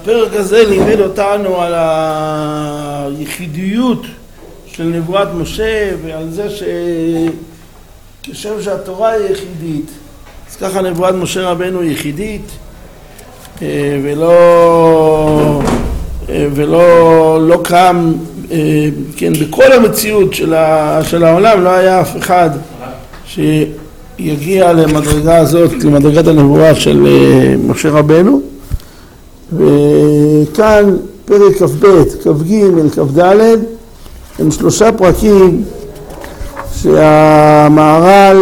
הפרק הזה לימד אותנו על היחידיות של נבואת משה ועל זה כשם שהתורה היא יחידית, אז ככה נבואת משה רבנו היא יחידית, ולא קם, כן, בכל המציאות של העולם לא היה אף אחד שיגיע למדרגה הזאת, למדרגת הנבואה של משה רבנו. וכאן פרק כ"ב, כ"ג, כ"ד הם 3 פרקים שהמהר"ל,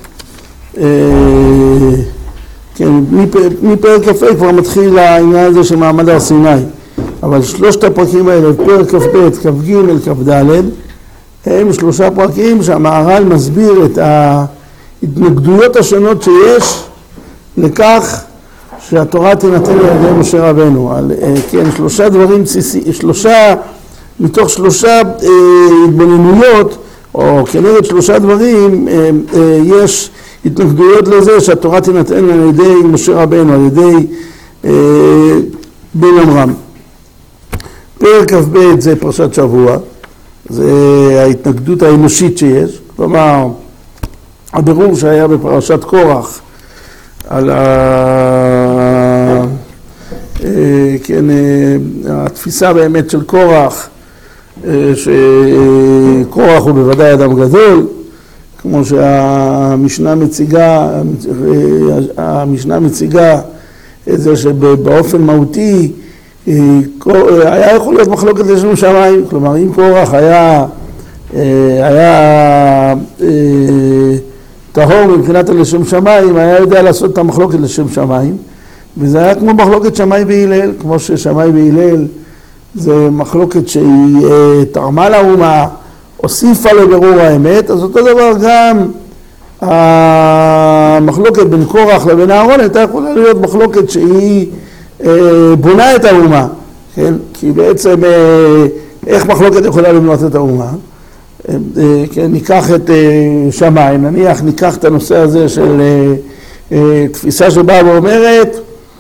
כן, מפרק כ"ה כבר מתחיל העניין הזה של מעמד הר סיני, אבל 3 הפרקים האלה, פרק כ"ב, כ"ג, כ"ד, הם 3 פרקים שהמהר"ל מסביר את ההתנגדויות השונות שיש לכך שהתורה תינתן לידי משה רבנו. כן, 3 דברים בסיסיים, מתוך 3 התבוננויות, או כנגד 3 דברים, יש התנגדויות לזה שהתורה תינתן על ידי משה רבנו, על ידי בן עמרם. פרק כ"ב זה פרשת שבוע, זה ההתנגדות האנושית שיש, כלומר הבירור שהיה בפרשת קורח על כן, התפיסה באמת של קורח, שקורח הוא בוודאי אדם גדול, כמו שהמשנה מציגה את זה שבאופן מהותי היה יכול להיות מחלוקת לשם שמיים. כלומר, אם קורח היה טהור מבחינת לשם שמיים, היה יודע לעשות את המחלוקת לשם שמיים, וזה היה כמו מחלוקת שמאי והלל, כמו ששמאי והלל זה מחלוקת שהיא תרמה לאומה, הוסיפה לבירור האמת. אז אותו דבר גם המחלוקת בין קורח לבין אהרון הייתה יכולה להיות מחלוקת שהיא בונה את האומה, כן? כי בעצם איך מחלוקת יכולה לבנות את האומה? כן, ניקח את שמיים, נניח ניקח את הנושא הזה של תפיסה שבאה ואומרת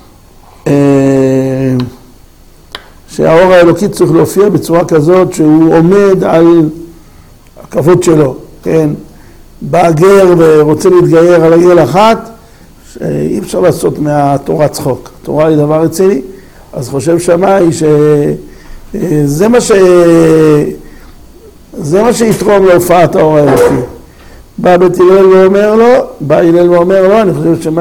שהאור האלוקי צריך להופיע בצורה כזאת שהוא עומד על הכבוד שלו, כן? בא גר ורוצה להתגייר על רגל אחת, שאי אפשר לעשות מהתורה צחוק, התורה היא דבר רציני. אז חושב שמאי שזה מה שיתרום להופעת האור האלוקי. בא בית הלל ואומר לו, אני חושב שמה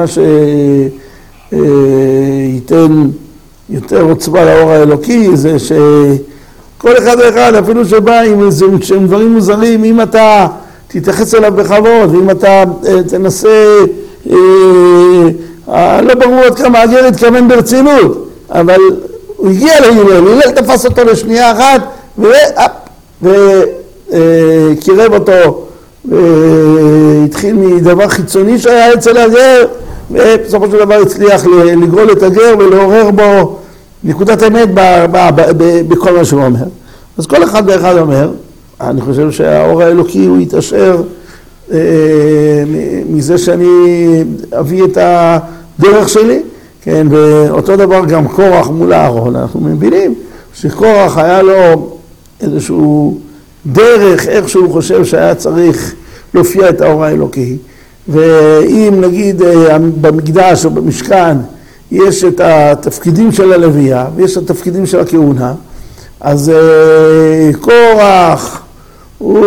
שייתן יותר עוצמה לאור האלוקי זה שכל אחד ואחד, אפילו שבא עם שהם דברים מוזרים, אם אתה תתייחס אליו בכבוד, ואם אתה תנסה, לא ברור עד כמה הגר התכוון ברצינות, אבל הוא הגיע להלל תפס אותו לשנייה אחת וקירב אותו, והתחיל מדבר חיצוני שהיה אצל הגר, ובסופו של דבר הצליח לגרול את הגר ולעורר בו נקודת אמת בכל מה שהוא אומר. אז כל אחד ואחד אומר, אני חושב שהאור האלוקי הוא יתאשר מזה שאני אביא את הדרך שלי, כן? ואותו דבר גם קורח מול אהרון, אנחנו מבינים שקורח היה לו איזשהו דרך איך שהוא חושב שהיה צריך להופיע את האור האלוקי. ואם נגיד במקדש או במשכן יש את התפקידים של הלוויה ויש את התפקידים של הכהונה, אז קורח הוא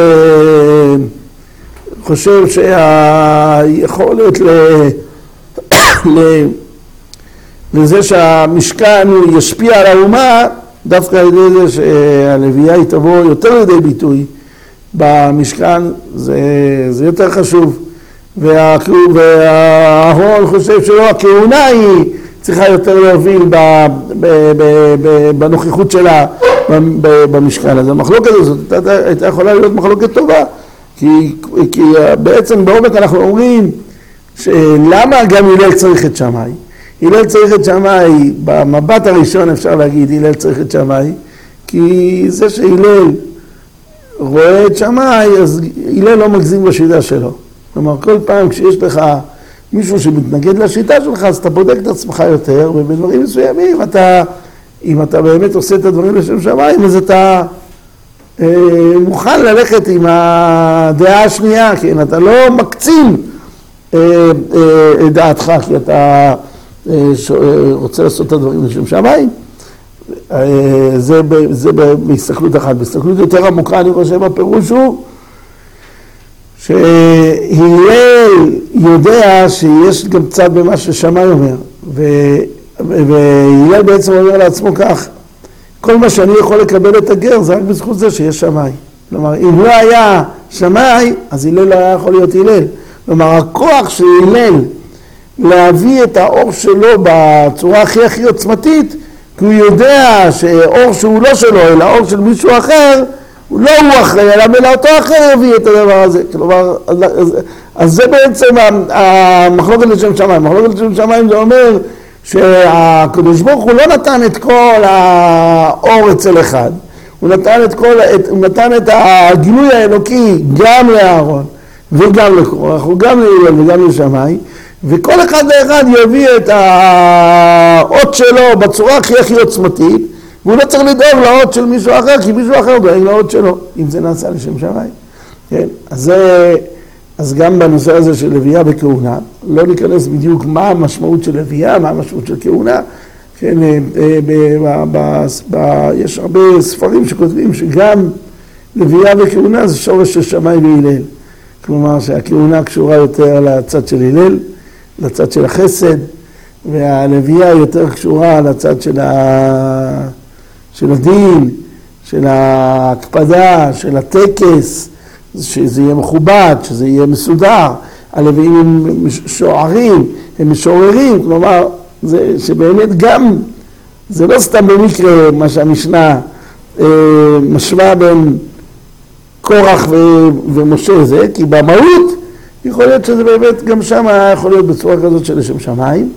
חושב שהיכולת לזה שהמשכן הוא ישפיע על האומה דווקא על ידי זה שהלוויה היא תבוא יותר לידי ביטוי במשכן, זה יותר חשוב. והאהרון חושב שלא, הכהונה היא צריכה יותר להוביל בנוכחות שלה במשכן. אז המחלוקת הזאת הייתה יכולה להיות מחלוקת טובה, כי בעצם בעומק אנחנו אומרים שלמה גם הלל צריך את שמאי. הלל צריך את שמאי, במבט הראשון אפשר להגיד הלל צריך את שמאי, כי זה שהלל רואה את שמאי, אז הלל לא מגזים בשיטה שלו. כלומר, כל פעם כשיש לך מישהו שמתנגד לשיטה שלך, אז אתה בודק את עצמך יותר, ובדברים מסוימים אתה אם אתה באמת עושה את הדברים לשם שמיים, אז אתה מוכן ללכת עם הדעה השנייה, כן? אתה לא מקצין את דעתך, כי אתה רוצה לעשות את הדברים לשם שמיים. זה בהסתכלות אחת. בהסתכלות יותר עמוקה, אני חושב, הפירוש הוא שהלל יודע שיש גם צד במה ששמאי אומר, והלל בעצם אומר לעצמו כך, כל מה שאני יכול לקבל את הגר זה רק בזכות זה שיש שמאי. כלומר, אם לא היה שמאי, אז הלל לא היה יכול להיות הלל. כלומר, הכוח של הלל להביא את האור שלו בצורה הכי עוצמתית, כי הוא יודע שאור שהוא לא שלו, אלא אור של מישהו אחר, הוא לא הוא אחראי, אלא אותו אחר יביא את הדבר הזה. כלומר, אז זה בעצם המחלוקת לשם שמיים. המחלוקת לשם שמיים זה אומר שהקדוש ברוך הוא לא נתן את כל האור אצל אחד. הוא נתן את הגילוי האלוקי גם לאהרון וגם לקורח, וגם להלל וגם לשמאי, וכל אחד ואחד יביא את האות שלו בצורה הכי עוצמתית, והוא לא צריך לדאוג לאות של מישהו אחר, כי מישהו אחר דואג לאות שלו, אם זה נעשה לשם שמיים. כן? אז גם בנושא הזה של לוויה בכהונה, לא ניכנס בדיוק מה המשמעות של לוויה, מה המשמעות של כהונה. כן, יש הרבה ספרים שכותבים שגם לוויה וכהונה זה שורש של שמאי והלל. כלומר שהכהונה קשורה יותר לצד של הלל, לצד של החסד, והלוויה יותר קשורה לצד של הדין, של ההקפדה, של הטקס, שזה יהיה מכובד, שזה יהיה מסודר. הלוויים הם שוערים, הם משוררים, כלומר שבאמת גם, זה לא סתם במקרה מה שהמשנה משווה בין קורח ומשה זה, כי במהות יכול להיות שזה באמת גם שם יכול להיות בצורה כזאת של לשם שמיים.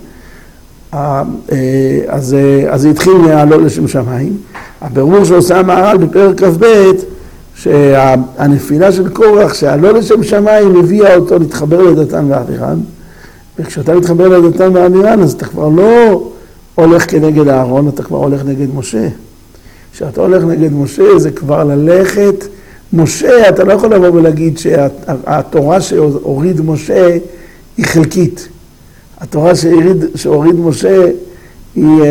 אז זה התחיל מהלא לשם שמיים. הבירור שעושה המהר"ל בפרק כ"ב, שהנפילה של קורח שהלא לשם שמיים הביאה אותו להתחבר לדתן ואבירם, וכשאתה מתחבר לדתן ואבירם אז אתה כבר לא הולך כנגד אהרון, אתה כבר הולך נגד משה. כשאתה הולך נגד משה זה כבר ללכת, משה, אתה לא יכול לבוא ולהגיד שהתורה שהוריד משה היא חלקית. התורה שהוריד משה היא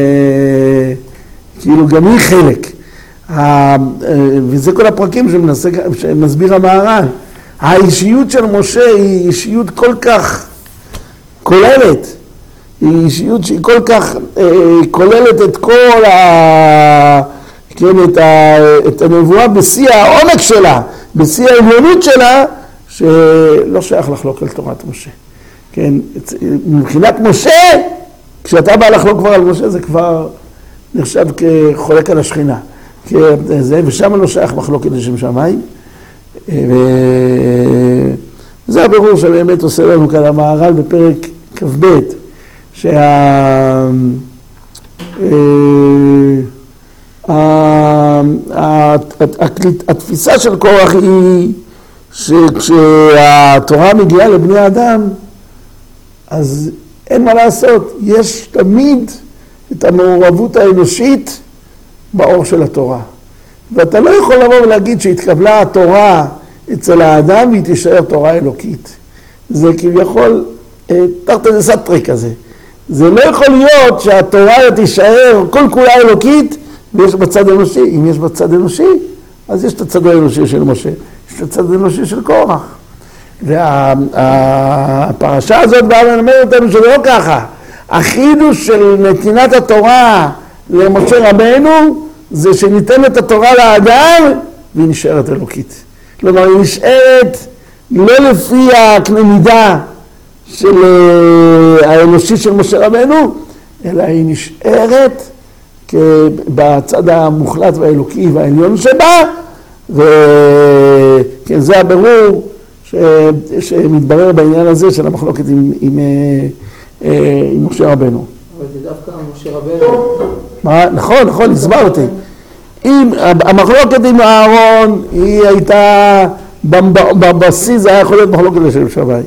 כאילו גם היא חלק. וזה כל הפרקים שמסביר המהר"ל. האישיות של משה היא אישיות כל כך כוללת. היא אישיות שהיא כל כך כוללת את כל כן, את הנבואה בשיא העומק שלה, בשיא העליונות שלה, שלא שייך לחלוק על תורת משה. כן, מבחינת משה, כשאתה בא לחלוק כבר על משה, זה כבר נחשב כחולק על השכינה. ושם לא שייך מחלוקת לשם שמיים. וזה הבירור שבאמת עושה לנו כאן המהר"ל בפרק כ"ב, התפיסה של קורח היא שכשהתורה מגיעה לבני אדם, אז אין מה לעשות, יש תמיד את המעורבות האנושית באור של התורה. ואתה לא יכול לבוא ולהגיד שהתקבלה התורה אצל האדם והיא תישאר תורה אלוקית. זה כביכול תחת איזה סטרי כזה. זה לא יכול להיות שהתורה תישאר כל כולה אלוקית ויש בצד אנושי. אם יש בצד אנושי, אז יש את הצד האנושי של משה, יש את הצד האנושי של קורח. והפרשה הזאת באה ללמד אותנו שזה לא ככה. החידוש של נתינת התורה למשה רבנו זה שניתן את התורה לאדם והיא נשארת אלוקית. כלומר היא נשארת לא לפי הקנה מידה של האנושי של משה רבנו, אלא היא נשארת בצד המוחלט והאלוקי והעליון שבה, וכן זה הבירור שמתברר בעניין הזה של המחלוקת עם משה רבנו. אבל זה דווקא משה רבנו. נכון, הסברתי. המחלוקת עם אהרון היא הייתה, בבסיס זה היה יכול להיות מחלוקת לשם שמיים.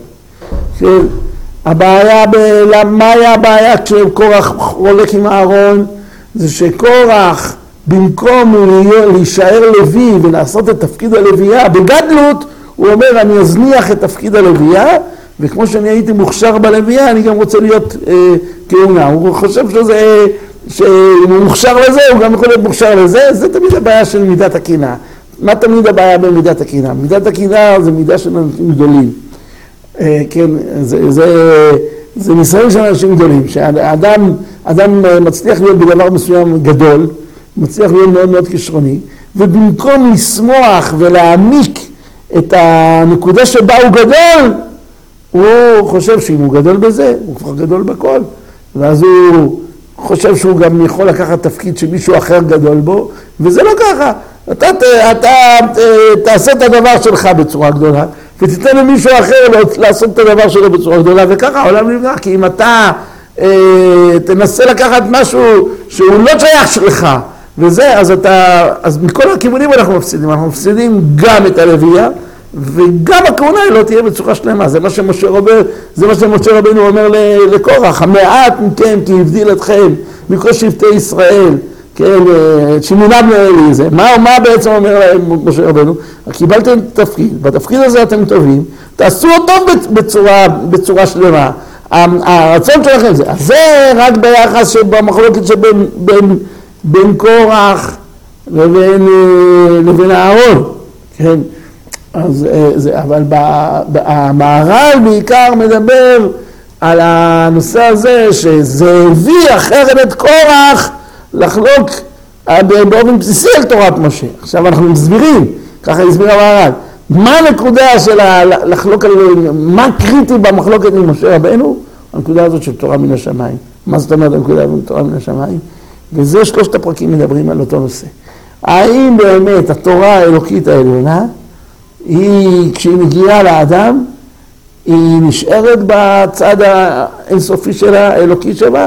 מה היה הבעיה כשקורח הולך עם אהרון? זה שקורח במקום להישאר לוי ולעשות את תפקיד הלוויה בגדלות, הוא אומר אני אזניח את תפקיד הלוויה, וכמו שאני הייתי מוכשר בלוויה אני גם רוצה להיות כהונה. הוא חושב שאם הוא מוכשר לזה הוא גם יכול להיות מוכשר לזה. זה תמיד הבעיה של מידת הקנאה. מה תמיד הבעיה במידת הקנאה? מידת הקנאה זה מידה של אנשים גדולים. כן, זה ניסיון של אנשים גדולים, שהאדם מצליח להיות בדבר מסוים גדול, מצליח להיות מאוד מאוד כישרוני, ובמקום לשמוח ולהעמיק את הנקודה שבה הוא גדול, הוא חושב שאם הוא גדול בזה, הוא כבר גדול בכל, ואז הוא חושב שהוא גם יכול לקחת תפקיד שמישהו אחר גדול בו, וזה לא ככה. אתה תעשה את הדבר שלך בצורה גדולה, ותיתן למישהו אחר לעשות את הדבר שלו בצורה גדולה, וככה העולם נברא. כי אם אתה תנסה לקחת משהו שהוא לא שייך שלך, וזה, אז מכל הכיוונים אנחנו מפסידים גם את הלוויה, וגם הכהונה היא לא תהיה בצורה שלמה. זה מה שמשה רבנו אומר לקורח, המעט מכם כי הבדיל אתכם מכל שבטי ישראל, כן, שמינם לאלי זה. מה בעצם אומר להם משה רבנו? קיבלתם תפקיד, בתפקיד הזה אתם טובים, תעשו אותו בצורה שלמה. הרצון שלכם זה. אז זה רק ביחס שבמחלוקת שבין קורח לבין אהרון, כן. אז אבל המהר"ל בעיקר מדבר על הנושא הזה, שזה הביא אחרת את קורח לחלוק באופן בסיסי על תורת משה. עכשיו אנחנו מסבירים, ככה הסביר המהר"ל, מה הנקודה של לחלוק על, מה קריטי במחלוקת עם משה רבנו? הנקודה הזאת של תורה מן השמיים. מה זאת אומרת הנקודה של תורה מן השמיים? וזה שלושת הפרקים מדברים על אותו נושא. האם באמת התורה האלוקית העליונה, כשהיא מגיעה לאדם, היא נשארת בצד האינסופי שלה, האלוקי שלה,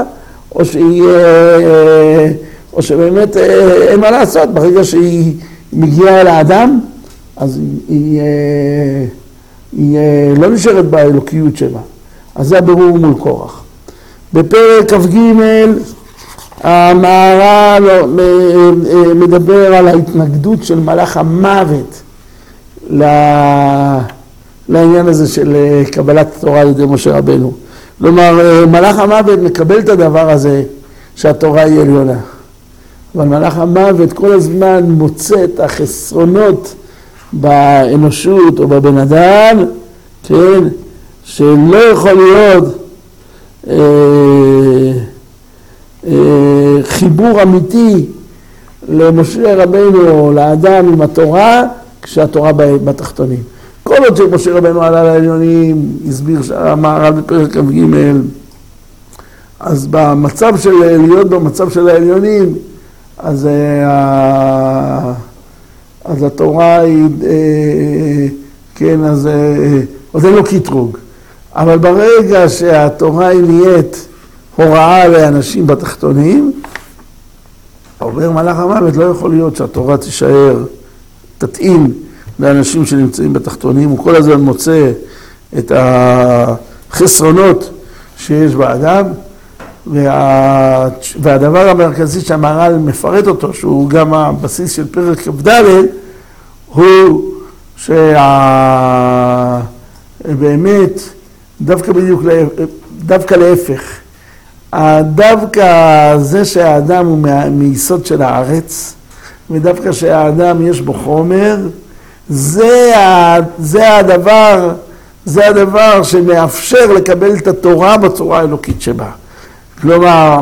או שבאמת אין מה לעשות, ברגע שהיא מגיעה לאדם, אז היא לא נשארת באלוקיות שלה. אז זה הבירור מול קורח. בפרק כ"ג המהר"ל מדבר על ההתנגדות של מלאך המוות לעניין הזה של קבלת התורה על ידי משה רבנו. כלומר, מלאך המוות מקבל את הדבר הזה שהתורה היא עליונה. אבל מלאך המוות כל הזמן מוצא את החסרונות באנושות או בבן אדם, כן, שלא יכול להיות חיבור אמיתי למשה רבנו או לאדם עם התורה, כשהתורה בתחתונים. כל עוד שמשה רבנו עלה לעליונים, הסביר המהר"ל בפרק כ"ג, אז במצב של להיות במצב של העליונים, אז התורה היא, כן, אז אין לו קטרוג. אבל ברגע שהתורה היא נהיית הוראה לאנשים בתחתונים, אומר מלאך המוות, לא יכול להיות שהתורה תישאר, תתאים לאנשים שנמצאים בתחתונים. הוא כל הזמן מוצא את החסרונות שיש באדם, והדבר המרכזי שהמהר"ל מפרט אותו, שהוא גם הבסיס של פרק כ"ד, הוא שבאמת דווקא להפך, דווקא זה שהאדם הוא מיסוד של הארץ, ודווקא שהאדם יש בו חומר, זה הדבר שמאפשר לקבל את התורה בצורה האלוקית שבה. כלומר,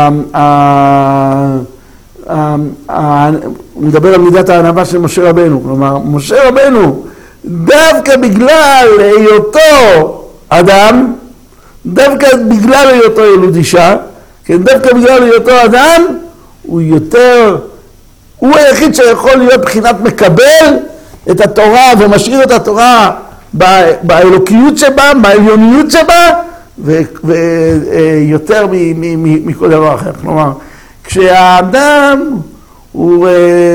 נדבר על מידת הענווה של משה רבנו. כלומר, משה רבנו, דווקא בגלל היותו אדם, דווקא בגלל היותו ילוד אישה, כן, דווקא בגלל היותו אדם, הוא היחיד שיכול להיות בחינת מקבל את התורה ומשאיר את התורה באלוקיות שבה, בעליוניות שבה, ויותר מכל דבר אחר. כלומר, כשהאדם הוא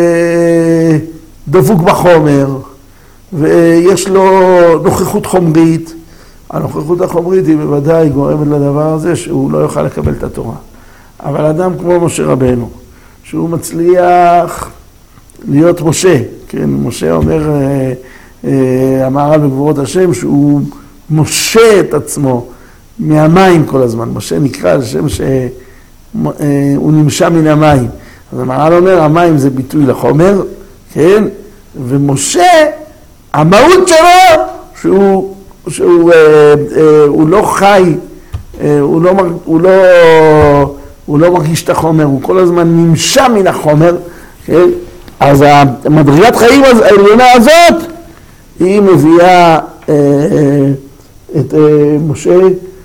דבוק בחומר, ויש לו נוכחות חומרית, הנוכחות החומרית היא בוודאי גורמת לדבר הזה שהוא לא יוכל לקבל את התורה. אבל אדם כמו משה רבנו, שהוא מצליח להיות משה, כן, משה אומר, המהר"ל בגבורות השם, שהוא משה את עצמו מהמים כל הזמן. משה נקרא על שם שהוא נמשה מן המים. אז המהר"ל אומר, המים זה ביטוי לחומר, כן, ומשה, המהות שלו, שהוא לא חי, הוא לא מרגיש את החומר, הוא כל הזמן נמשה מן החומר, כן? אז המדרגת חיים העליונה הזאת, היא מביאה את משה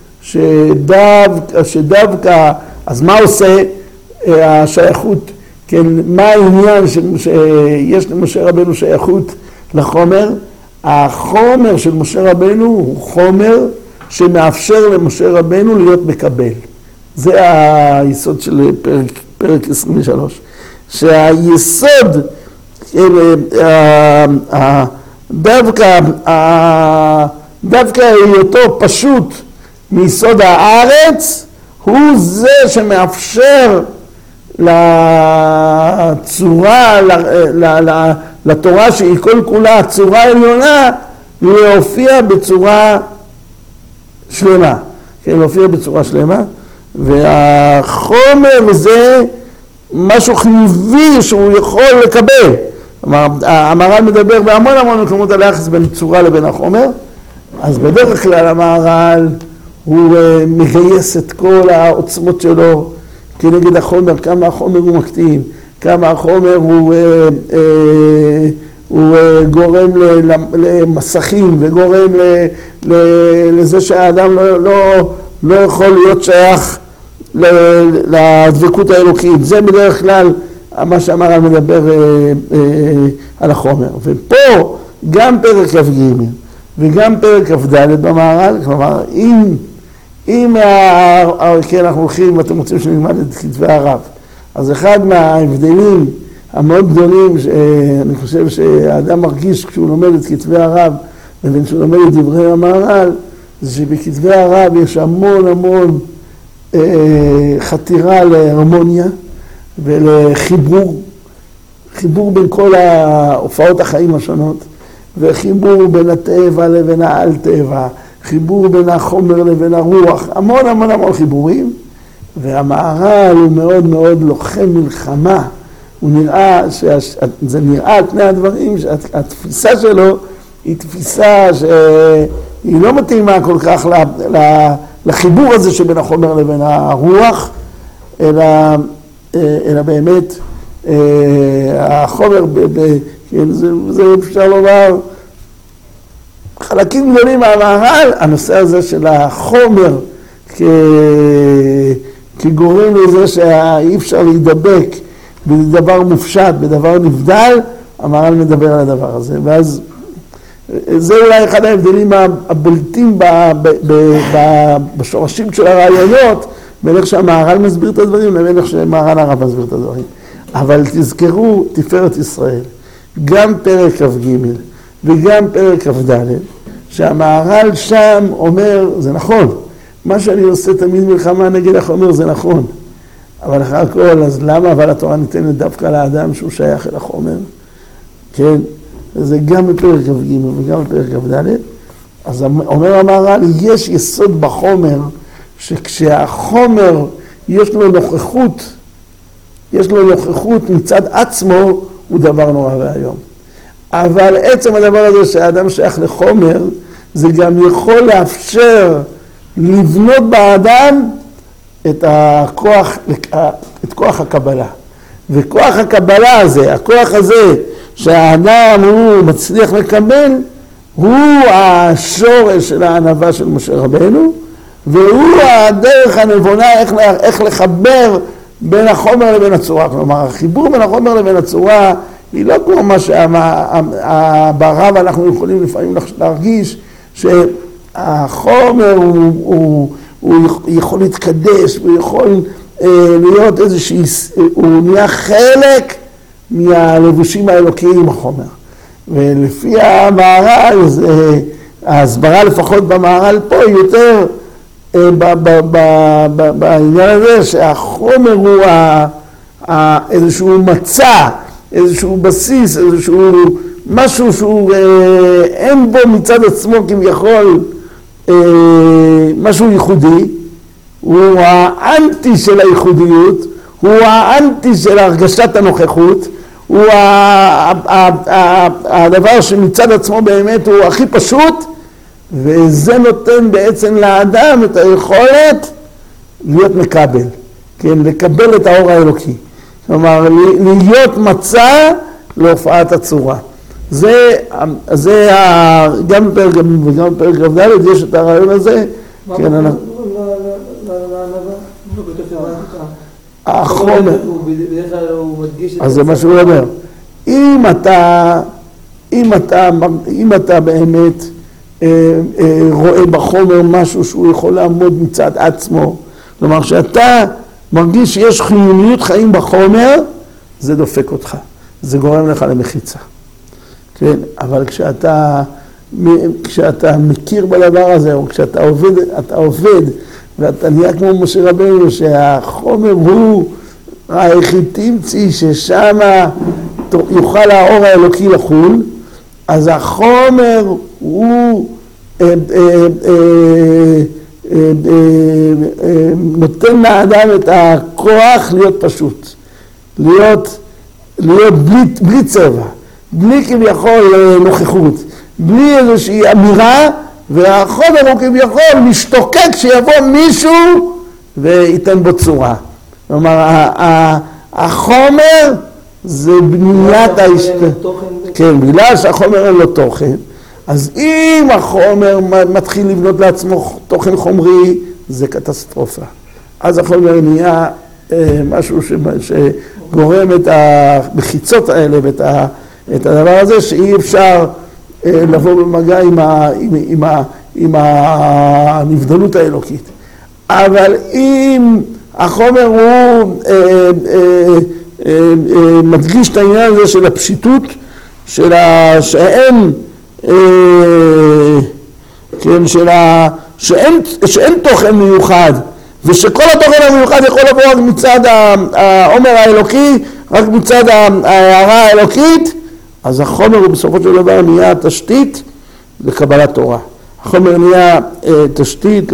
שדווקא, אז מה עושה השייכות, כן, מה העניין שיש למשה רבנו שייכות לחומר? החומר של משה רבנו הוא חומר שמאפשר למשה רבנו להיות מקבל. זה היסוד של פרק 23. שהיסוד, דווקא היותו פשוט מיסוד הארץ, הוא זה שמאפשר לצורה, לתורה שהיא כל כולה צורה עליונה, להופיע בצורה שלמה. כן, להופיע בצורה שלמה. והחומר זה משהו חיובי שהוא יכול לקבל. המהר"ל מדבר בהמון מקומות על היחס בין צורה לבין החומר. אז בדרך כלל המהר"ל הוא מגייס את כל העוצמות שלו כנגד החומר, כמה החומר הוא מקטין, כמה החומר הוא גורם למסכים וגורם לזה שהאדם לא יכול להיות שייך לדבקות האלוקית. זה בדרך כלל מה שהמהר"ל מדבר על החומר. ופה גם פרק כ"ג וגם פרק כ"ד במהר"ל, כלומר אם כן, אנחנו הולכים ואתם רוצים שנלמד את כתבי הרב, אז אחד מההבדלים המאוד גדולים שאני חושב שהאדם מרגיש כשהוא לומד את כתבי הרב לבין שהוא לומד את דברי המהר"ל, זה שבכתבי הרב יש המון חתירה להרמוניה ולחיבור, חיבור בין כל ההופעות החיים השונות, וחיבור בין הטבע לבין העל טבע, חיבור בין החומר לבין הרוח, המון חיבורים. והמהר"ל הוא מאוד לוחם מלחמה. הוא נראה, זה נראה על פני הדברים שהתפיסה שלו היא תפיסה שהיא לא מתאימה כל כך לחיבור הזה שבין החומר לבין הרוח, אלא באמת החומר, זה אפשר לומר, חלקים גדולים מהמהר"ל, הנושא הזה של החומר כגורם לזה שאי אפשר להידבק בדבר מופשט, בדבר נבדל, המהר"ל מדבר על הדבר הזה. ואז זה אולי אחד ההבדלים הבולטים בשורשים של הרעיונות, בין איך שהמהר"ל מסביר את הדברים לבין איך שמהר"ן הרב מסביר את הדברים. אבל תזכרו תפארת ישראל, גם פרק כ"ג וגם פרק כ"ד, שהמהר"ל שם אומר, זה נכון, מה שאני עושה תמיד מלחמה נגד החומר זה נכון, אבל אחר הכל, אז למה אבל התורה ניתנת דווקא לאדם שהוא שייך אל החומר? כן, זה גם בפרק כ"ג וגם בפרק כ"ד. אז אומר המהר"ל, יש יסוד בחומר, שכשהחומר יש לו נוכחות מצד עצמו, הוא דבר נורא והיום. אבל עצם הדבר הזה שהאדם שייך לחומר, זה גם יכול לאפשר לבנות באדם את כוח הקבלה. וכוח הקבלה הזה, הכוח הזה שהאדם הוא מצליח לקבל, הוא השורש של הענווה של משה רבנו, והוא הדרך הנבונה איך לחבר בין החומר לבין הצורה. כלומר, החיבור בין החומר לבין הצורה היא לא כמו מה שברב אנחנו יכולים לפעמים להרגיש, שהחומר הוא יכול להתקדש, הוא יכול להיות הוא נהיה חלק מהלבושים האלוקיים החומר. ולפי המהר"ל, ההסברה לפחות במהר"ל פה היא יותר בעניין הזה שהחומר הוא איזשהו מצע, איזשהו בסיס, איזשהו משהו שהוא אין בו מצד עצמו כביכול משהו ייחודי, הוא האנטי של הייחודיות, הוא האנטי של הרגשת הנוכחות, הוא הדבר שמצד עצמו באמת הוא הכי פשוט, וזה נותן בעצם לאדם את היכולת להיות מקבל, כן, לקבל את האור האלוקי, כלומר להיות מצע להופעת הצורה. זה גם בפרק כ"ד יש את הרעיון הזה. כן, החומר, אז זה מה שהוא אומר. אם אתה באמת רואה בחומר משהו שהוא יכול לעמוד מצד עצמו, כלומר שאתה מרגיש שיש חיוניות חיים בחומר, זה דופק אותך, זה גורם לך למחיצה. כן, אבל כשאתה מכיר בדבר הזה, או כשאתה עובד ואתה נהיה כמו משה רבנו, שהחומר הוא היחיד תמצי ששם יוכל האור האלוקי לחול, אז החומר הוא נותן לאדם את הכוח להיות פשוט, להיות בלי צבע, בלי כביכול נוכחות, בלי איזושהי אמירה, והחומר הוא כביכול משתוקק שיבוא מישהו וייתן בו צורה. כלומר, החומר זה בניית כן, בגלל שהחומר אין לו תוכן, אז אם החומר מתחיל לבנות לעצמו תוכן חומרי, זה קטסטרופה. אז החומר נהיה משהו שגורם את המחיצות האלה ואת הדבר הזה שאי אפשר לבוא במגע עם הנבדלות האלוקית. אבל אם החומר הוא מדגיש את העניין הזה של הפשיטות, שאין תוכן מיוחד, ושכל התוכן המיוחד יכול לבוא רק מצד העומר האלוקי, רק מצד ההערה האלוקית, אז החומר הוא בסופו של דבר נהיה תשתית לקבלת תורה. החומר נהיה תשתית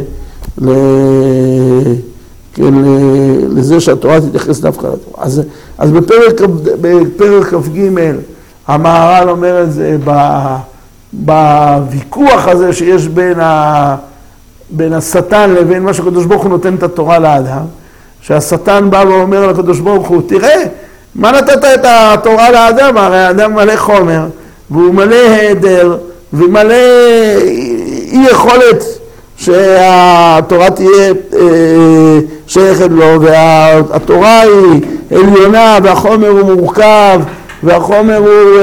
לזה שהתורה תתייחס דווקא לתורה. אז בפרק כ"ג המהר"ל אומר את זה בוויכוח הזה שיש בין השטן לבין מה שהקדוש ברוך הוא נותן את התורה לאדם, שהשטן בא ואומר לקדוש ברוך הוא, תראה, מה נתת את התורה לאדם? הרי האדם מלא חומר, והוא מלא היעדר, ומלא אי יכולת שהתורה תהיה שייכת לו, והתורה היא עליונה, והחומר הוא מורכב, והחומר הוא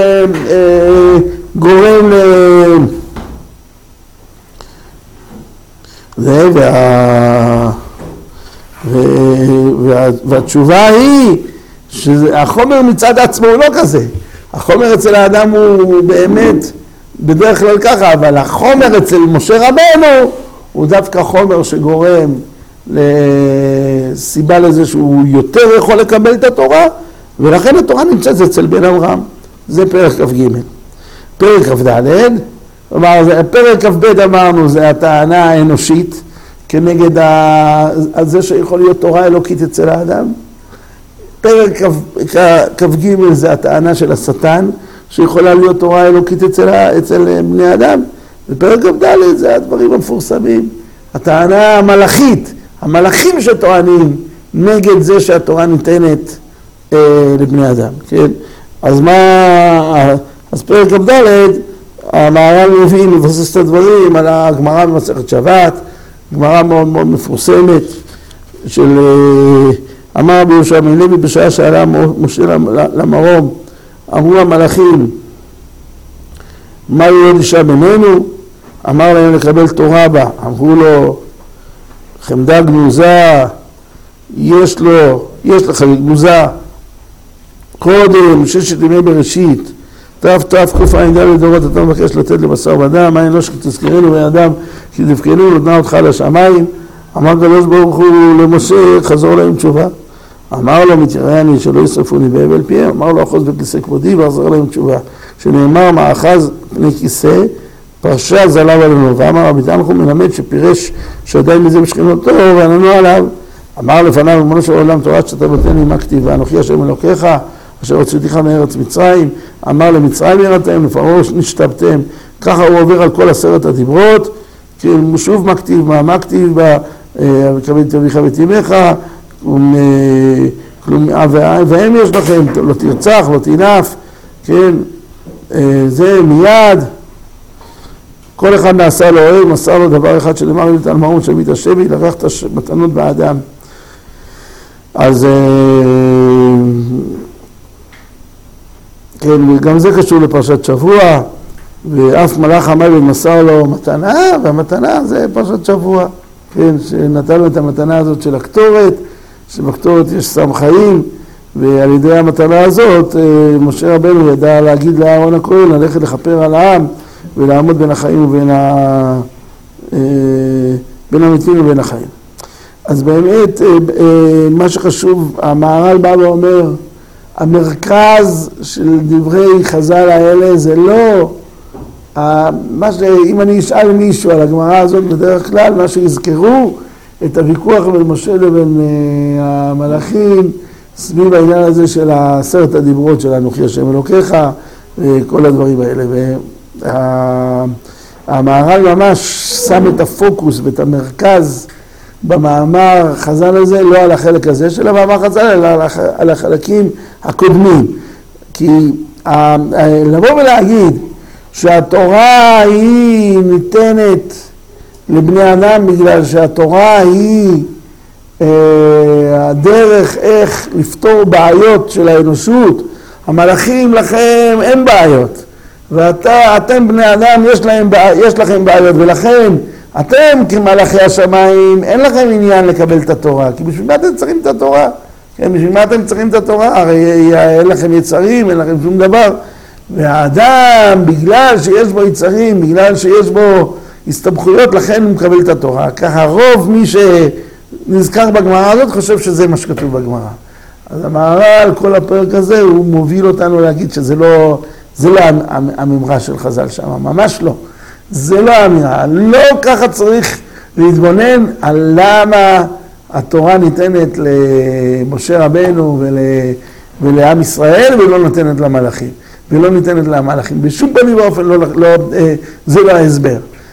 גורם והתשובה היא שהחומר מצד עצמו הוא לא כזה. החומר אצל האדם הוא באמת בדרך כלל ככה, אבל החומר אצל משה רבנו הוא דווקא חומר שגורם לסיבה לזה שהוא יותר יכול לקבל את התורה, ולכן התורה נמצאת אצל בן אמרם. זה פרק כ"ג. פרק כ"ד, כלומר, פרק כ"ב אמרנו, זה הטענה האנושית כנגד זה שיכול להיות תורה אלוקית אצל האדם. פרק כ"ג זה הטענה של השטן, שיכולה להיות תורה אלוקית אצל בני אדם. ופרק כ"ד זה הדברים המפורסמים. הטענה המלאכית, המלאכים שטוענים נגד זה שהתורה ניתנת לבני אדם, כן? אז פרק כ"ד, המהר"ל מבין לבסס את הדברים על הגמרא במסכת שבת, גמרא מאוד מאוד מפורסמת של אמר רבי יהושע בן לוי בשעה שעלה משה למרום, אמרו המלאכים, מה יהיה אישה בינינו? אמר להם לקבל תורה בה. אמרו לו, חמדה גנוזה, יש לך גנוזה קודם 6 ימי בראשית, תק"ע לדורות אתה מבקש לתת לבשר ודם, מה אנוש תזכרנו ואדם כי דבקנו נתנה אותך לשמיים. אמר הקדוש ברוך הוא למשה חזור להם תשובה. אמר לו מתיירא אני שלא ישרפוני בהבל פיהם, אמר לו אחוז בכיסא כבודי ואחזור להם תשובה. שנאמר מאחז פני כיסא פרשה זלב עלינו, ואמר רבי תנחום מלמד שפירש שעדיין מזה בשכנותו ועננו עליו. אמר לפניו ריבונו של עולם תורה שאתה נותן מה כתיבה אנוכי השם אלוקיך אשר הוצאתיך מארץ מצרים. אמר למצרים ירדתם לפרעה נשתבתם. ככה הוא עובר על כל 10 הדיברות, שוב מה כתיב, מה כתיב וכבד את אביך ואת אמך והם יש לכם לא תרצח לא תנאף, כן, זה מיד כל אחד נעשה לו אוהב, מסר לו דבר אחד שנאמר לי על מעון שבית השבי לקח את המתנות באדם. אז כן, גם זה קשור לפרשת שבוע, ואף מלאך המוות מסר לו מתנה, והמתנה זה פרשת שבוע, כן, שנתן לו את המתנה הזאת של הקטורת, שבקטורת יש סם חיים, ועל ידי המתנה הזאת משה רבנו ידע להגיד לאהרון הכהן ללכת לכפר על העם ולעמוד בין החיים ובין בין המתים ובין החיים. אז באמת מה שחשוב, המהר"ל בא ואומר, המרכז של דברי חז"ל האלה זה לא, אם אני אשאל מישהו על הגמרא הזאת בדרך כלל, מה שיזכרו את הוויכוח בין משה לבין המלאכים, סביב העניין הזה של 10 הדיברות של אנוכי השם אלוקיך וכל הדברים האלה. והמהר"ל ממש שם את הפוקוס ואת המרכז במאמר חז"ל הזה, לא על החלק הזה של המאמר חז"ל, אלא על החלקים הקודמים. כי לבוא ולהגיד שהתורה היא ניתנת לבני אדם בגלל שהתורה היא הדרך איך לפתור בעיות של האנושות, המלאכים לכם אין בעיות, ואתם בני אדם יש לכם בעיות, ולכן אתם כמלאכי השמיים אין לכם עניין לקבל את התורה, כי בשביל מה אתם צריכים את התורה? כן, בשביל מה אתם צריכים את התורה? הרי אין לכם יצרים, אין לכם שום דבר. והאדם בגלל שיש בו יצרים, בגלל שיש בו הסתבכויות, לכן הוא מקבל את התורה. ככה רוב מי שנזכר בגמרא הזאת חושב שזה מה שכתוב בגמרא. אז המהר"ל, כל הפרק הזה, הוא מוביל אותנו להגיד שזה לא הממרה של חז"ל שם, ממש לא. זה לא האמירה, לא ככה צריך להתבונן על למה התורה ניתנת למשה רבנו ולעם ישראל ולא ניתנת למלאכים. ולא ניתנת למלאכים. בשום פנים ואופן זה לא ההסבר.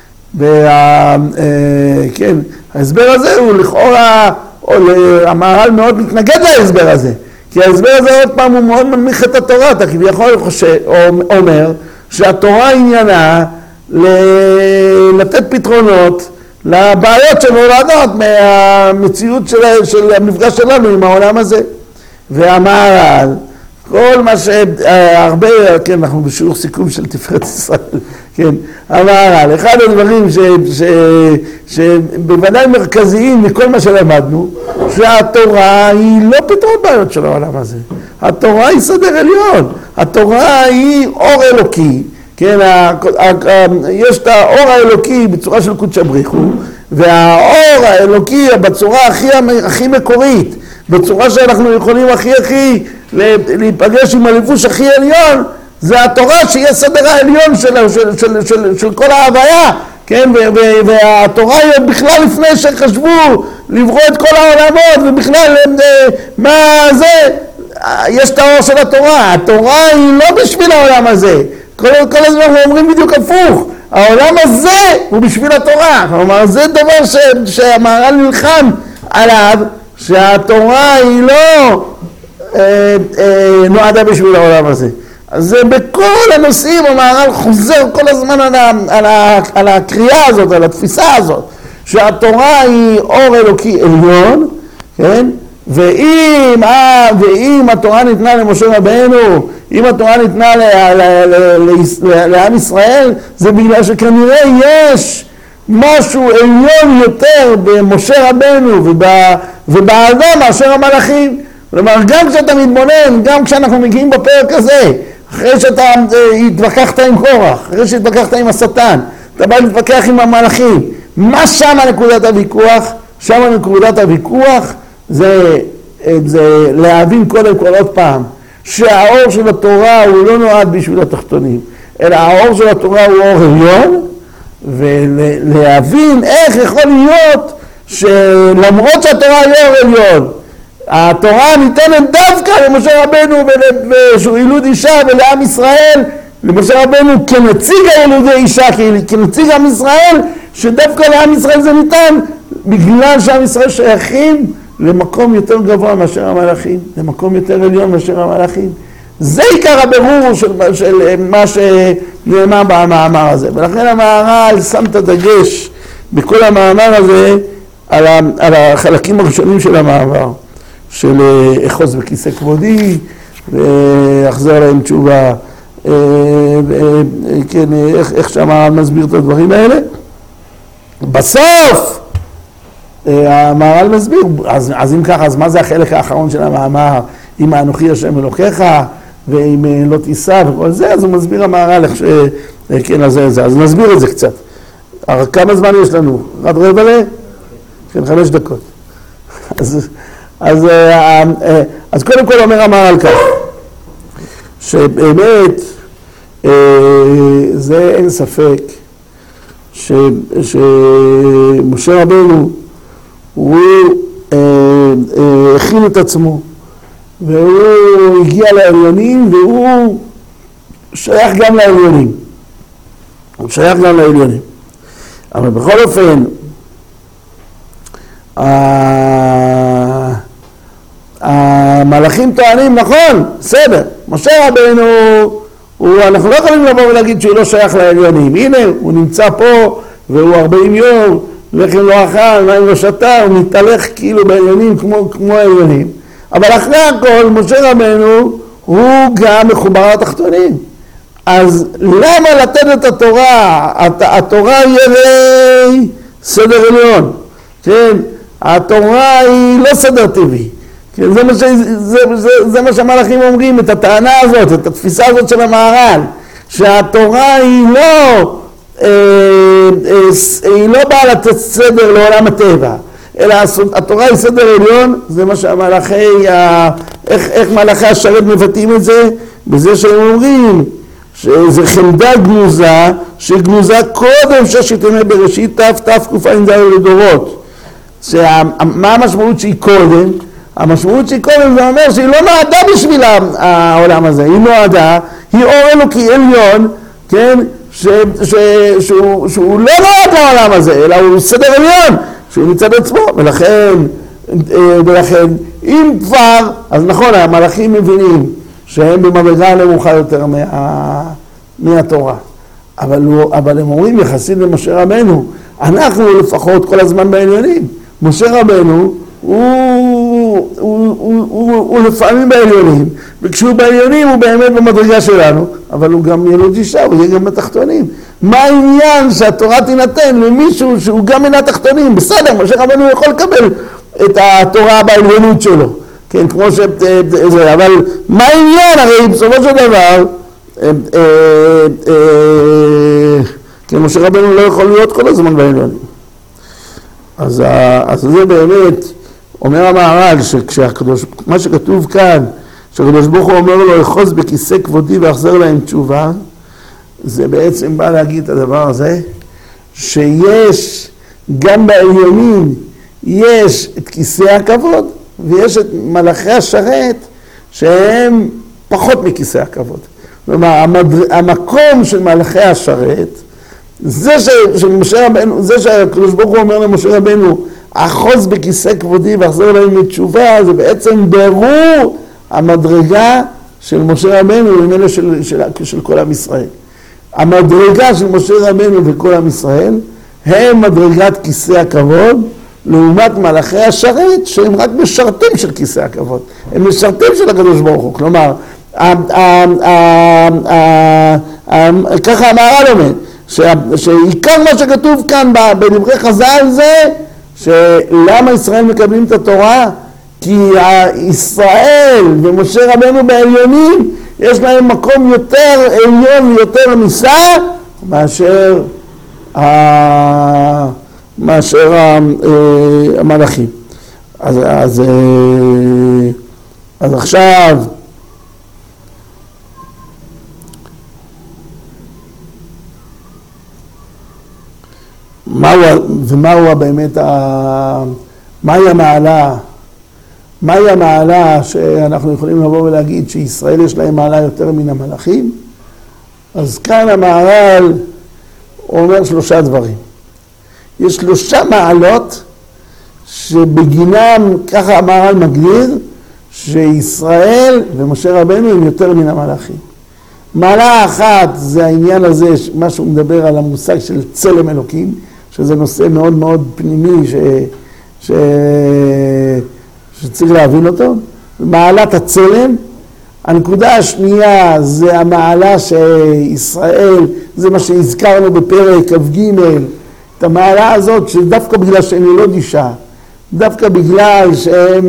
כן, ההסבר הזה הוא לכאורה, המהר"ל מאוד מתנגד להסבר הזה. כי ההסבר הזה עוד פעם הוא מאוד מנמיך את התורה. אתה כביכול אומר שהתורה עניינה לתת פתרונות לבעיות שנולדות מהמציאות של המפגש שלנו עם העולם הזה. והמהר"ל, כל מה שהרבה, כן, אנחנו בשיעור סיכום של תפארת ישראל, כן, המהר"ל, אחד הדברים שבוודאי מרכזיים מכל מה שלמדנו, שהתורה היא לא פתרון בעיות של העולם הזה. התורה היא סדר עליון, התורה היא אור אלוקי, כן, יש את האור האלוקי בצורה של קודשא בריך הוא, והאור האלוקי בצורה הכי מקורית, בצורה שאנחנו יכולים הכי להיפגש עם הלבוש הכי עליון, זה התורה שיהיה סדר העליון של כל ההוויה, כן? והתורה היא בכלל לפני שחשבו לברוא את כל העולמות, ובכלל מה זה? יש את האור של התורה, התורה היא לא בשביל העולם הזה, כל הזמן אנחנו אומרים בדיוק הפוך, העולם הזה הוא בשביל התורה, כלומר זה דבר שהמהר"ל נלחם עליו, שהתורה היא לא נועדה בשביל העולם הזה. אז זה בכל הנושאים המהר"ל חוזר כל הזמן על הקריאה הזאת, על התפיסה הזאת, שהתורה היא אור אלוקי עליון, כן? ואם התורה ניתנה למשה רבנו, אם התורה ניתנה לעם ישראל, זה בגלל שכנראה יש משהו עליון יותר במשה רבנו ובאדם מאשר המלאכים. כלומר, גם כשאתה מתבונן, גם כשאנחנו מגיעים בפרק הזה, אחרי שאתה התווכחת עם קורח, אחרי שהתווכחת עם השטן, אתה בא להתווכח עם המלאכים. מה שם נקודת הוויכוח? שם נקודת הוויכוח זה להבין קודם כל עוד פעם, שהאור של התורה הוא לא נועד בשביל התחתונים, אלא האור של התורה הוא אור עליון, ולהבין איך יכול להיות שלמרות שהתורה היא אור עליון, התורה ניתנת דווקא למשה רבנו שהוא ילוד אישה ולעם ישראל, למשה רבנו כנציג הילודי אישה, כנציג עם ישראל, שדווקא לעם ישראל זה ניתן בגלל שעם ישראל שייכים למקום יותר גבוה מאשר המלאכים, למקום יותר עליון מאשר המלאכים. זה עיקר הבירור של מה שנאמר במאמר הזה, ולכן המהר"ל שם את הדגש בכל המאמר הזה על החלקים הראשונים של המאמר, של אחוז בכיסא כבודי ואחזור להם תשובה, כן, איך שהמהר"ל מסביר את הדברים האלה. בסוף המהר"ל מסביר, אז אם ככה, אז מה זה החלק האחרון של המאמר? אם אנוכי השם אלוקיך ואם לא תישא וכל זה, אז הוא מסביר המהר"ל איך כן, אז נסביר את זה קצת. כמה זמן יש לנו? עד רבע ל? כן, 5 דקות. אז קודם כל אומר המהר"ל כך, שבאמת זה אין ספק שמשה רבנו הוא הכין את עצמו והוא הגיע לעליונים והוא שייך גם לעליונים, הוא שייך גם לעליונים. אבל בכל אופן המלאכים טוענים, נכון, בסדר, משה רבנו אנחנו לא יכולים לבוא ולהגיד שהוא לא שייך לעליונים. הנה, הוא נמצא פה והוא 40 יום, לחם לא אכל, מים לא שתה, הוא מתהלך כאילו בעליונים כמו העליונים. אבל אחרי הכל, משה רבנו הוא גם מחובר לתחתונים. אז למה לתת את התורה? התורה היא הרי סדר עליון, כן? התורה היא לא סדר טבעי. כן, זה מה שהמלאכים אומרים, את הטענה הזאת, את התפיסה הזאת של המהר"ל, שהתורה היא לא באה לתת סדר לעולם הטבע, אלא התורה היא סדר עליון. זה מה שהמלאכי, איך מלאכי השרת מבטאים את זה? בזה שהם אומרים שזה חמדה גנוזה, שגנוזה קודם 6 ימי בראשית תק"ע לדורות. מה המשמעות שהיא קודם? המשמעות שהיא קודם זה אומר שהיא לא נועדה בשביל העולם הזה, היא נועדה, היא אור אלוקי עליון, כן, שהוא לא נועד לעולם הזה, אלא הוא סדר עליון, שהוא מצד עצמו, ולכן אם כבר, אז נכון, המלאכים מבינים שהם במדרגה נמוכה יותר מהתורה, אבל הם אומרים יחסית למשה רבנו, אנחנו לפחות כל הזמן בעליונים, משה רבנו הוא לפעמים בעליונים, וכשהוא בעליונים הוא באמת במדרגה שלנו, אבל הוא גם ילוד אישה, הוא יהיה גם בתחתונים. מה העניין שהתורה תינתן למישהו שהוא גם מן התחתונים? בסדר, משה רבנו יכול לקבל את התורה בעליונות שלו, כן, כמו שזה, אבל מה העניין? הרי בסופו של דבר, כן, משה רבנו לא יכול להיות כל הזמן בעליונים. אז זה באמת, אומר המהר"ל, מה שכתוב כאן, שהקדוש ברוך הוא אומר לו, אחוז בכיסא כבודי ואחזר להם תשובה, זה בעצם בא להגיד את הדבר הזה, שיש גם בעליונים, יש את כיסא הכבוד, ויש את מלאכי השרת, שהם פחות מכיסא הכבוד. כלומר, המקום של מלאכי השרת, זה שהקדוש ברוך הוא אומר למשה רבנו, אחוז בכיסא כבודי ואחזור להם לתשובה, זה בעצם ברור המדרגה של משה רבנו למעלה של כל עם ישראל. המדרגה של משה רבנו וכל עם ישראל הם מדרגת כיסא הכבוד, לעומת מלאכי השרת שהם רק משרתים של כיסא הכבוד, הם משרתים של הקדוש ברוך הוא. כלומר, ככה המהר"ל אומר, שעיקר מה שכתוב כאן בדברי חז"ל זה שלמה ישראל מקבלים את התורה? כי ישראל ומשה רבנו בעליונים יש להם מקום יותר עליון ויותר נישא מאשר המלאכים. אז עכשיו ומהו באמת, מהי המעלה שאנחנו יכולים לבוא ולהגיד שישראל יש להם מעלה יותר מן המלאכים? אז כאן המהר"ל אומר 3 דברים. יש 3 מעלות שבגינם, ככה המהר"ל מגדיר, שישראל ומשה רבנו הם יותר מן המלאכים. מעלה אחת זה העניין הזה, מה שהוא מדבר על המושג של צלם אלוקים, שזה נושא מאוד מאוד פנימי שצריך להבין אותו. מעלת הצלם. הנקודה השנייה זה המעלה שישראל, זה מה שהזכרנו בפרק כ"ג, את המעלה הזאת שדווקא בגלל שהם ילוד אישה, דווקא בגלל שהם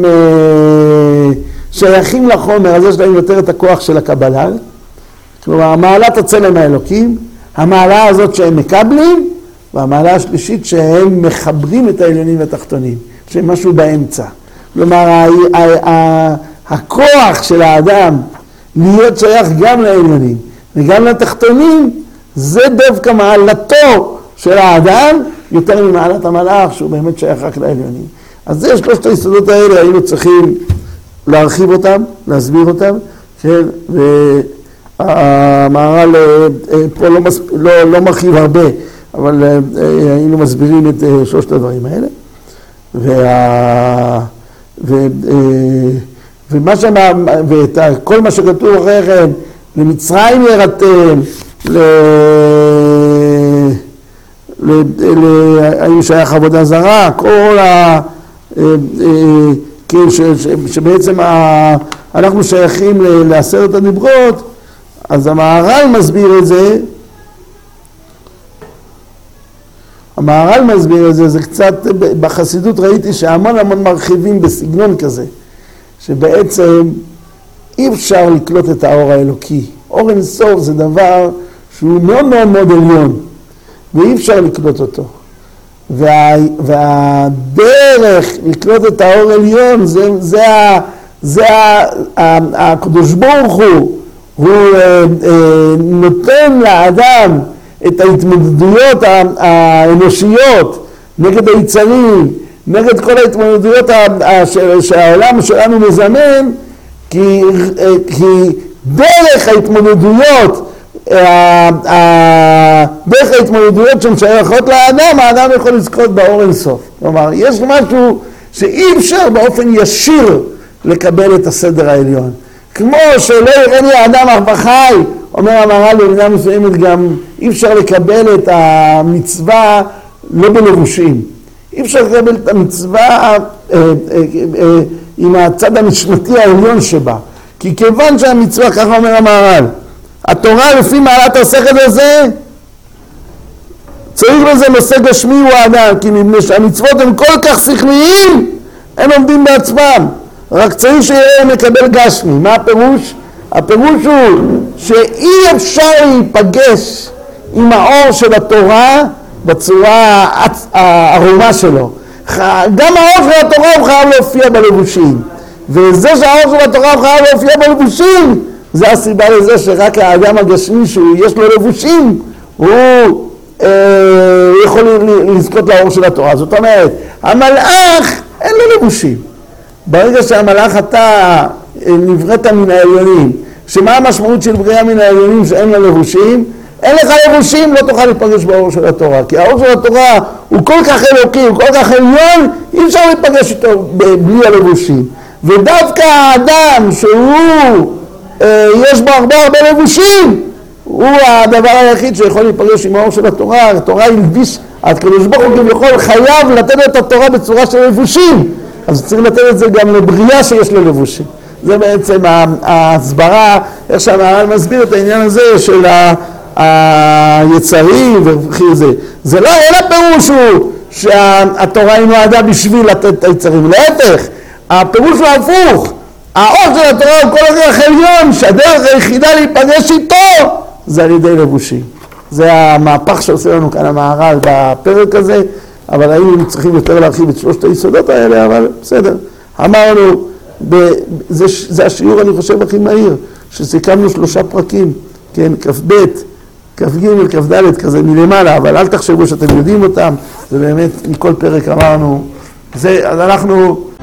שייכים לחומר, אז יש להם יותר את הכוח של הקבלה. כלומר, מעלת הצלם האלוקים, המעלה הזאת שהם מקבלים, והמעלה השלישית שהם מחברים את העליונים והתחתונים, שהם משהו באמצע. כלומר, הכוח של האדם להיות שייך גם לעליונים וגם לתחתונים, זה דווקא מעלתו של האדם יותר ממעלת המלאך, שהוא באמת שייך רק לעליונים. אז זה 3 היסודות האלה, היינו צריכים להרחיב אותם, להסביר אותם, כן? והמהר"ל פה לא מרחיב הרבה, אבל היינו מסבירים את 3 הדברים האלה. וכל מה שכתוב אחרי כן, למצרים ירדתם, האם שייך עבודה זרה, כל שבעצם אנחנו שייכים ל10 הדיברות, אז המהר"ל מסביר את זה. המהר"ל מסביר את זה, זה קצת, בחסידות ראיתי שהמון מרחיבים בסגנון כזה, שבעצם אי אפשר לקלוט את האור האלוקי. אור אין סוף זה דבר שהוא מאוד מאוד מאוד עליון, ואי אפשר לקלוט אותו. והדרך לקלוט את האור העליון, זה הקדוש ברוך הוא נותן לאדם את ההתמודדויות האנושיות נגד היצרים, נגד כל ההתמודדויות שהעולם שלנו מזמן, כי דרך ההתמודדויות, דרך ההתמודדויות שהן שייכות לאדם, האדם יכול לזכות באור אין סוף. כלומר, יש משהו שאי אפשר באופן ישיר לקבל את הסדר העליון. כמו שלא יראני האדם אך בחי, אומר המהר"ל במידה מסוימת, גם אי אפשר לקבל את המצווה לא בלבושים. אי אפשר לקבל את המצווה עם הצד המשמעתי העליון שבה. כי כיוון שהמצווה, ככה אומר המהר"ל, התורה לפי מעלת השכל הזה, צריך לזה נושא גשמי הוא האדם, כי מפני שהמצוות הם כל כך שכליים, הם עומדים בעצמם. רק צריך שיהיה מקבל גשמי. מה הפירוש? הפירוש הוא שאי אפשר להיפגש עם האור של התורה בצורה הערומה שלו. גם האור של התורה הוא חייב להופיע בלבושים. וזה שהאור של התורה הוא חייב להופיע בלבושים, זה הסיבה לזה שרק האדם הגשמי שיש לו לבושים, הוא יכול לזכות לאור של התורה. זאת אומרת, המלאך אין לו לבושים. ברגע שהמלאך אתה נבראת מן העליונים, שמה המשמעות של בריאה מן העליונים שאין לה לבושים? אין לך לבושים, לא תוכל להיפגש באור של התורה. כי האור של התורה הוא כל כך אלוקי, הוא כל כך עליון, אי אפשר להיפגש איתו בלי הלבושים. ודווקא האדם שהוא, יש בו הרבה לבושים, הוא הדבר היחיד שיכול להיפגש עם האור של התורה. התורה הלביש, הקדוש ברוך הוא כביכול חייב לתת את התורה בצורה של לבושים. אז צריך לתת את זה גם לבריאה שיש לו לבושים. זה בעצם ההסברה, איך שהמהר"ל מסביר את העניין הזה של היצרים וכי זה. זה לא אין הפירוש הוא שהתורה היא נועדה בשביל לתת את היצרים. להפך, הפירוש הוא הפוך. האור של התורה הוא כל הדרך עליון, שהדרך היחידה להיפגש איתו זה על ידי לבושים. זה המהפך שעושה לנו כאן המהר"ל בפרק הזה, אבל היינו צריכים יותר להרחיב את שלושת היסודות האלה, אבל בסדר. אמרנו, זה השיעור אני חושב הכי מהיר, שסיכמנו 3 פרקים, כן, כ"ב, כ"ג, כ"ד, כזה מלמעלה, אבל אל תחשבו שאתם יודעים אותם, זה באמת מכל פרק אמרנו, אז אנחנו